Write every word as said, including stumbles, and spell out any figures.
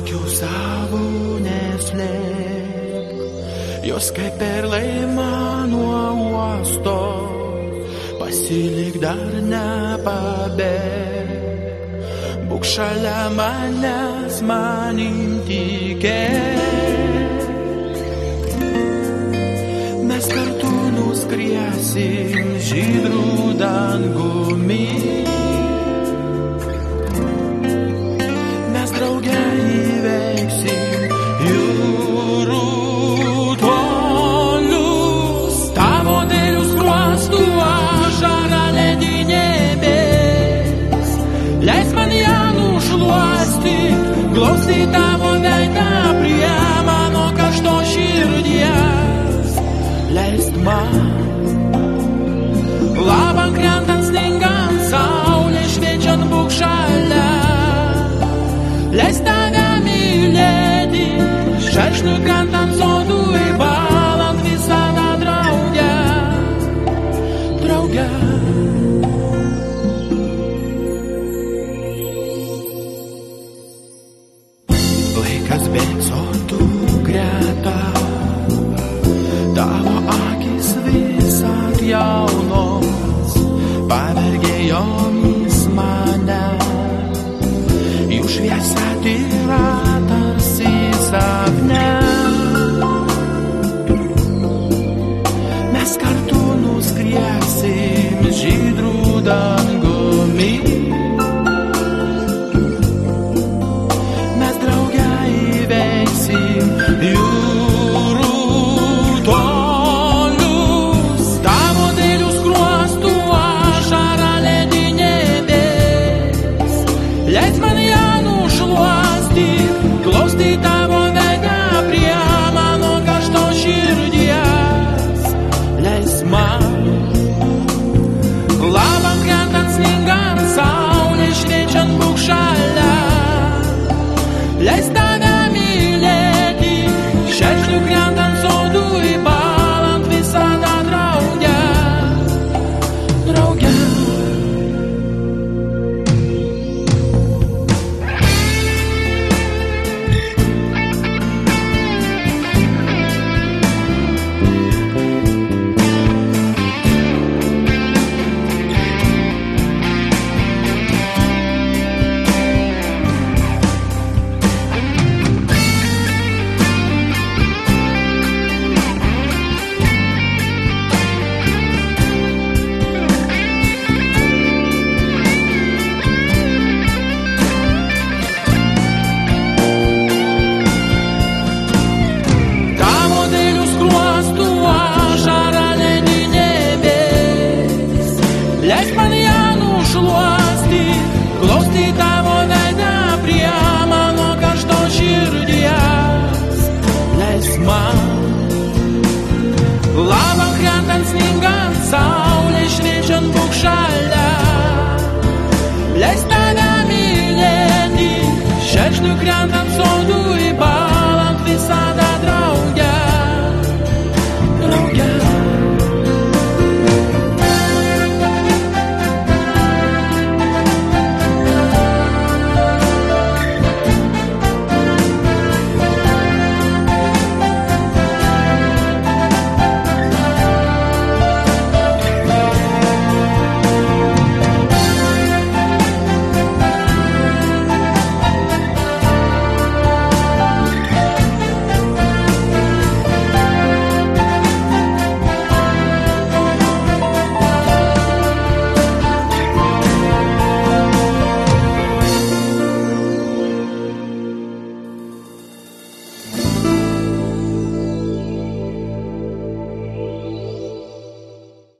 akių savo neslėpk, jos kaip perlai mano uosto, pasilik dar nepabėg. Būk šalia manęs, manim tikėk. Mes kartu nuskriesim žydrų dangumi. Mes drauge įveiksim jūrų tolius. Tavo dėlių skruostų ašara ledinėbės. Leis man ją nušluostyt, glaustyt tavo veidą prie mano karšto širdies. Leist man labą krentant sningant, saulė šviečiant būk šalia. Leist tave mylėti, šerkšnui krentant sodui, balant visada drauge, drauge. Laikas bėgs, o tu greta, tavo akis visad jaunos, pavergė jomis mane. Jų šviesa tyra tarsi sapne. Mes kartu nuskriesim žydrų dangumi. Mes drauge įveiksim jūrų tolius. Tavo dėlių skruostų ašara ledinėbės. Leis man ją nušluostyt, glaustyt tavo veidą prie mano karšto širdies. Leis man labą krentant sningant, saulė šviečiant būk šalia. Leis tave mylėti, šerkšnui krentant sodui, balant visada drauge, drauge. Leis man ją nušluostyt, glaustyt tavo